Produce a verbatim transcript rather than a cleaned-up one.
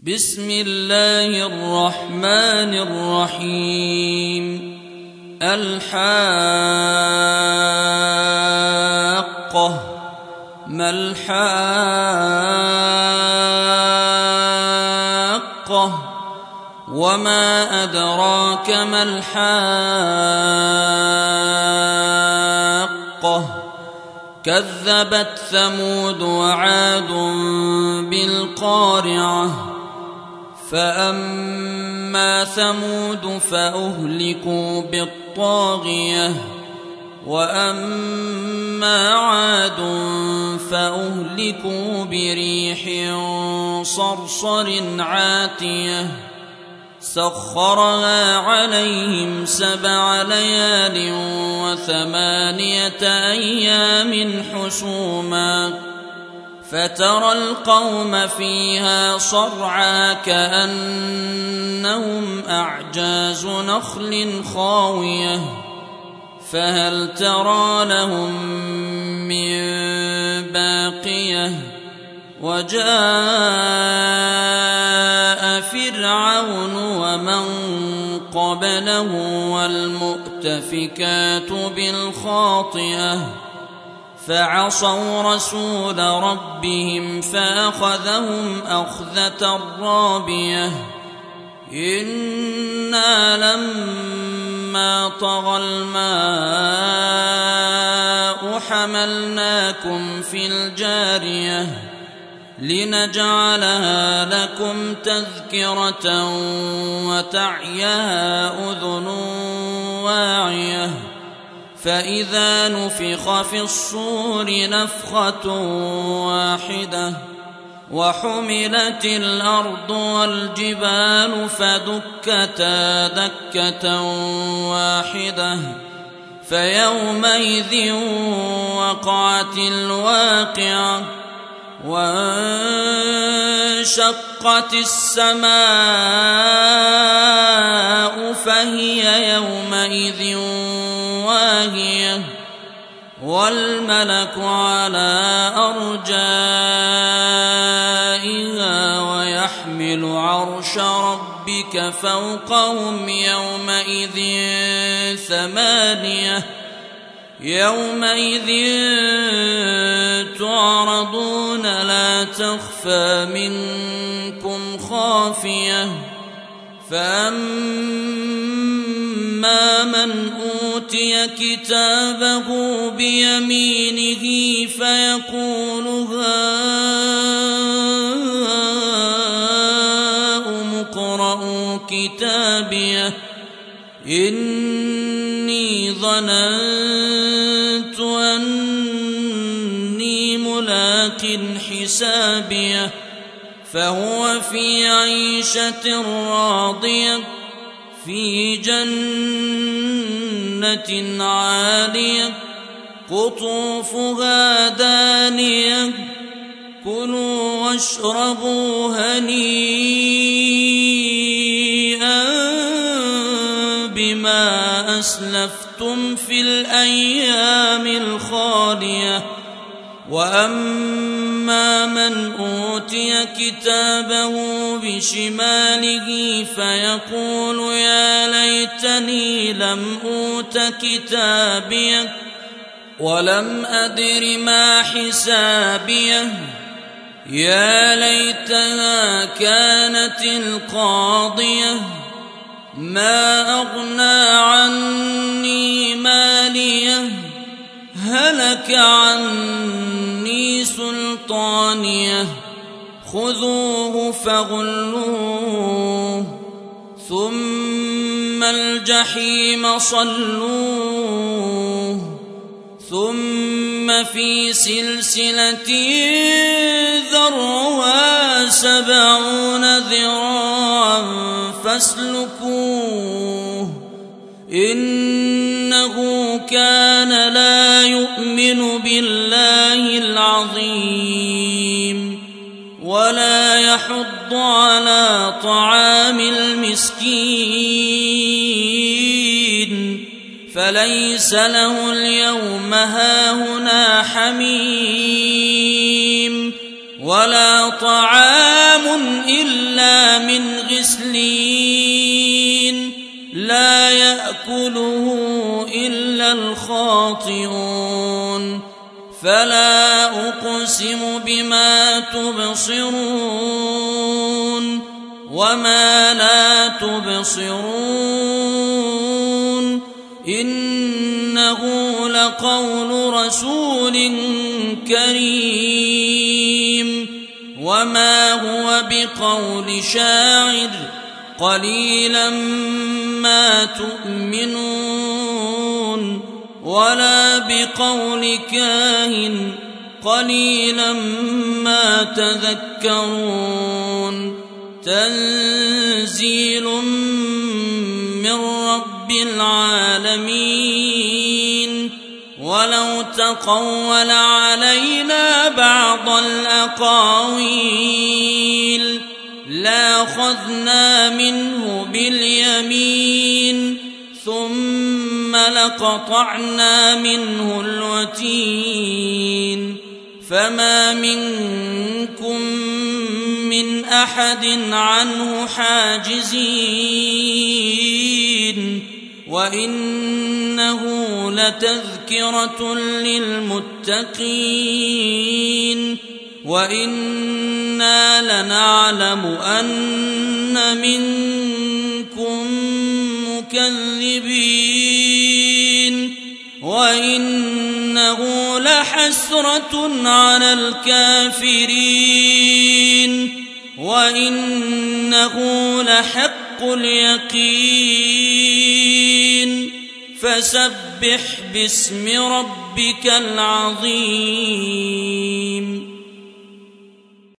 بسم الله الرحمن الرحيم. الحاقة. ما الحاقة وما أدراك ما الحاقة كذبت ثمود وعاد بالقارعة. فأما ثمود فأهلكوا بالطاغية وأما عاد فأهلكوا بريح صرصر عاتية سخرها عليهم سبع ليال وثمانية أيام حسوما فترى القوم فيها صرعى كأنهم أعجاز نخل خاوية فهل ترى لهم من باقية. وجاء فرعون ومن قبله والمؤتفكات بالخاطئة فعصوا رسول ربهم فأخذهم أخذة رابية. إنا لما طغى الماء حملناكم في الجارية لنجعلها لكم تذكرة وتعيها أذن واعية. فإذا نفخ في الصور نفخة واحدة وحملت الأرض والجبال فدكتا دكة واحدة فيومئذ وقعت الواقعة وانشقت السماء فهي يومئذ واهية والملك على أرجائها ويحمل عرش ربك فوقهم يومئذ ثمانية يومئذ تعرضون لا تخفى منكم خافية. فأما من أوتي كتابه بيمينه فيقول هاؤم اقرءوا كتابيه إني ظننت أني ملاق حسابيه فهو في عيشة راضية في جنة عالية قطوفها دانية كلوا واشربوا هنيئا بما أسلفتم في الأيام الخالية. وأما من أوتي كتابه بشماله فيقول يا ليتني لم أوت كتابيه ولم أدر ما حسابيه يا ليتها كانت القاضية ما أغنى عني ماليه هلك عني سلطانيه خذوه فغلوه ثم الجحيم صلوه ثم في سلسلة ذرعها سبعون ذراعا فاسلكوه إنه كان لا يؤمن بالله العظيم ولا يحض على طعام المسكين فليس له اليوم هاهنا حميم ولا طعام إلا فلا أقسم بما تبصرون وما لا تبصرون إنه لقول رسول كريم وما هو بقول شاعر قليلا ما تؤمنون ولا بقول كاهن قليلا ما تذكرون تنزيل من رب العالمين ولو تقول علينا بعض الأقاويل لأخذنا منه باليمين ثم لقطعنا منه الوتين فما منكم من أحد عنه حاجزين وإنه لتذكرة للمتقين وإنا لنعلم أن منكم مكذبين وإنه لحسرة على الكافرين وإنه لحق اليقين فسبح باسم ربك العظيم